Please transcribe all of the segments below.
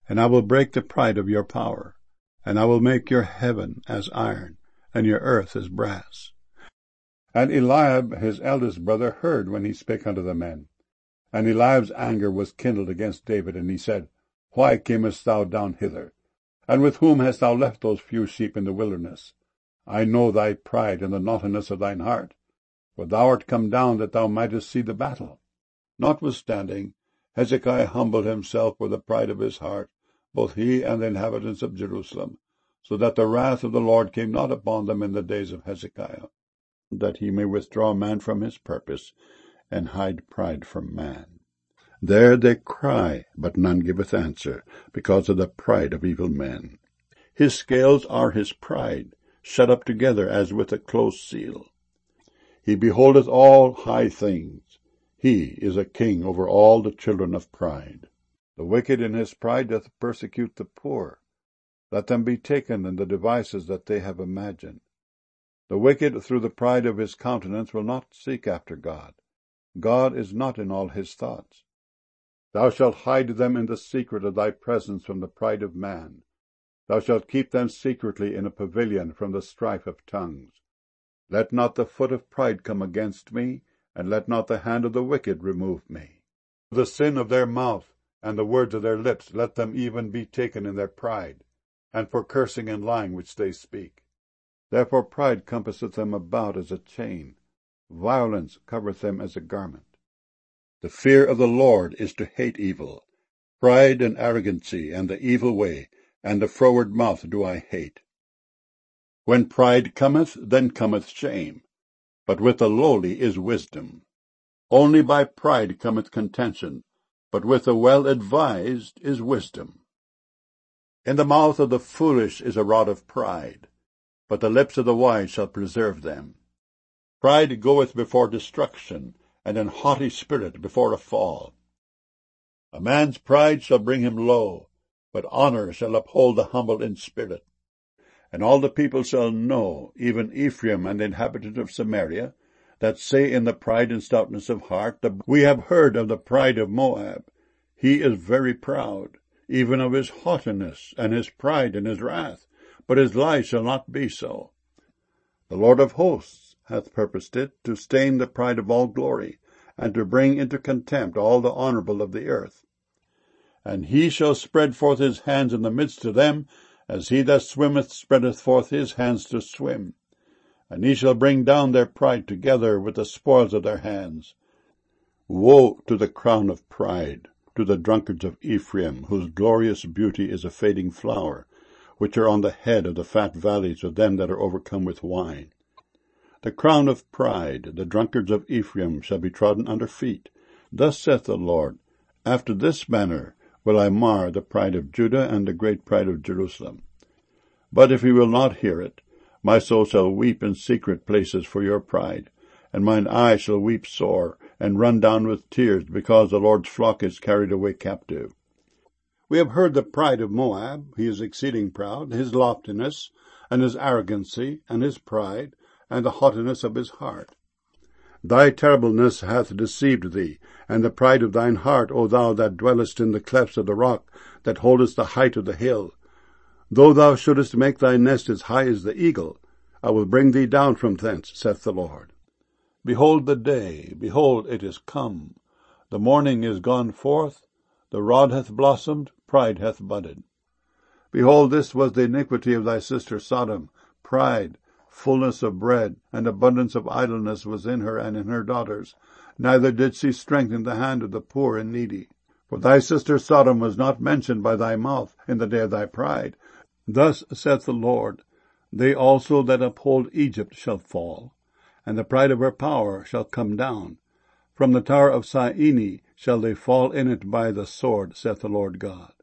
And I will break the pride of your power, and I will make your heaven as iron, and your earth as brass. And Eliab his eldest brother heard when he spake unto the men. And Eliab's anger was kindled against David, and he said, Why camest thou down hither? And with whom hast thou left those few sheep in the wilderness? I know thy pride and the naughtiness of thine heart, for thou art come down that thou mightest see the battle. Notwithstanding, Hezekiah humbled himself for the pride of his heart, both he and the inhabitants of Jerusalem, so that the wrath of the Lord came not upon them in the days of Hezekiah, that he may withdraw man from his purpose, and hide pride from man. There they cry, but none giveth answer, because of the pride of evil men. His scales are his pride, shut up together as with a close seal. He beholdeth all high things. He is a king over all the children of pride. The wicked in his pride doth persecute the poor. Let them be taken in the devices that they have imagined. The wicked through the pride of his countenance will not seek after God. God is not in all his thoughts. Thou shalt hide them in the secret of thy presence from the pride of man. Thou shalt keep them secretly in a pavilion from the strife of tongues. Let not the foot of pride come against me, and let not the hand of the wicked remove me. The sin of their mouth and the words of their lips let them even be taken in their pride, and for cursing and lying which they speak. Therefore pride compasseth them about as a chain, violence covereth them as a garment. The fear of the Lord is to hate evil. Pride and arrogancy and the evil way, and the froward mouth do I hate. When pride cometh, then cometh shame, but with the lowly is wisdom. Only by pride cometh contention, but with the well-advised is wisdom. In the mouth of the foolish is a rod of pride, but the lips of the wise shall preserve them. Pride goeth before destruction, and an haughty spirit before a fall. A man's pride shall bring him low, but honor shall uphold the humble in spirit. And all the people shall know, even Ephraim and the inhabitant of Samaria, that say in the pride and stoutness of heart, We have heard of the pride of Moab. He is very proud, even of his haughtiness, and his pride and his wrath, but his life shall not be so. The Lord of hosts hath purposed it, to stain the pride of all glory, and to bring into contempt all the honorable of the earth. And he shall spread forth his hands in the midst of them, as he that swimmeth spreadeth forth his hands to swim. And he shall bring down their pride together with the spoils of their hands. Woe to the crown of pride, to the drunkards of Ephraim, whose glorious beauty is a fading flower, which are on the head of the fat valleys of them that are overcome with wine. The crown of pride, the drunkards of Ephraim, shall be trodden under feet. Thus saith the Lord, After this manner will I mar the pride of Judah and the great pride of Jerusalem. But if he will not hear it, my soul shall weep in secret places for your pride, and mine eye shall weep sore, and run down with tears, because the Lord's flock is carried away captive. We have heard the pride of Moab. He is exceeding proud, his loftiness, and his arrogancy, and his pride, and the haughtiness of his heart. Thy terribleness hath deceived thee, and the pride of thine heart, O thou that dwellest in the clefts of the rock, that holdest the height of the hill. Though thou shouldest make thy nest as high as the eagle, I will bring thee down from thence, saith the Lord. Behold the day, behold it is come. The morning is gone forth, the rod hath blossomed, pride hath budded. Behold, this was the iniquity of thy sister Sodom, pride, fullness of bread, and abundance of idleness was in her and in her daughters. Neither did she strengthen the hand of the poor and needy. For thy sister Sodom was not mentioned by thy mouth in the day of thy pride. Thus saith the Lord, They also that uphold Egypt shall fall, and the pride of her power shall come down. From the tower of Syene shall they fall in it by the sword, saith the Lord God.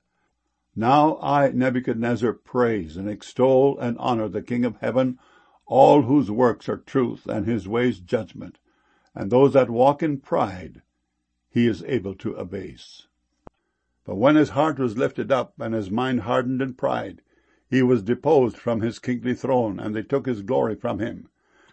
Now I, Nebuchadnezzar, praise and extol and honor the King of heaven, all whose works are truth, and his ways judgment, and those that walk in pride he is able to abase. But when his heart was lifted up, and his mind hardened in pride, he was deposed from his kingly throne, and they took his glory from him.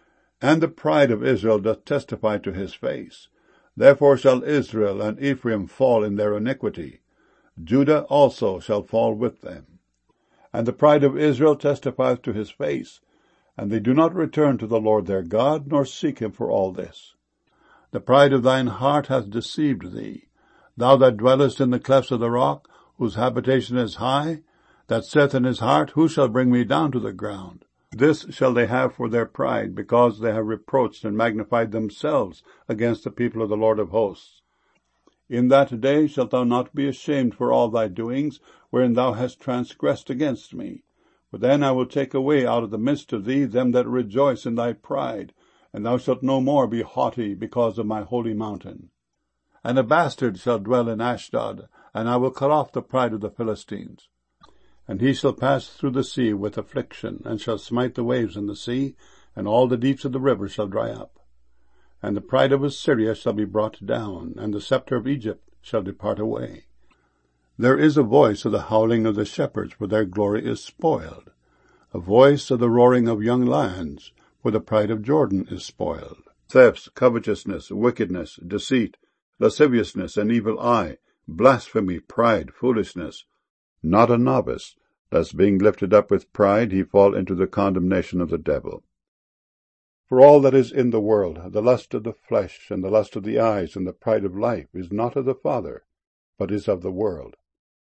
And the pride of Israel doth testify to his face. Therefore shall Israel and Ephraim fall in their iniquity. Judah also shall fall with them. And the pride of Israel testifieth to his face, and they do not return to the Lord their God, nor seek him for all this. The pride of thine heart hath deceived thee, thou that dwellest in the clefts of the rock, whose habitation is high, that saith in his heart, Who shall bring me down to the ground? This shall they have for their pride, because they have reproached and magnified themselves against the people of the Lord of hosts. In that day shalt thou not be ashamed for all thy doings, wherein thou hast transgressed against me. For then I will take away out of the midst of thee them that rejoice in thy pride, and thou shalt no more be haughty because of my holy mountain. And a bastard shall dwell in Ashdod, and I will cut off the pride of the Philistines. And he shall pass through the sea with affliction, and shall smite the waves in the sea, and all the deeps of the river shall dry up. And the pride of Assyria shall be brought down, and the scepter of Egypt shall depart away. There is a voice of the howling of the shepherds, for their glory is spoiled. A voice of the roaring of young lions, for the pride of Jordan is spoiled. Thefts, covetousness, wickedness, deceit, lasciviousness, and evil eye, blasphemy, pride, foolishness. Not a novice, lest being lifted up with pride he fall into the condemnation of the devil. For all that is in the world, the lust of the flesh, and the lust of the eyes, and the pride of life, is not of the Father, but is of the world.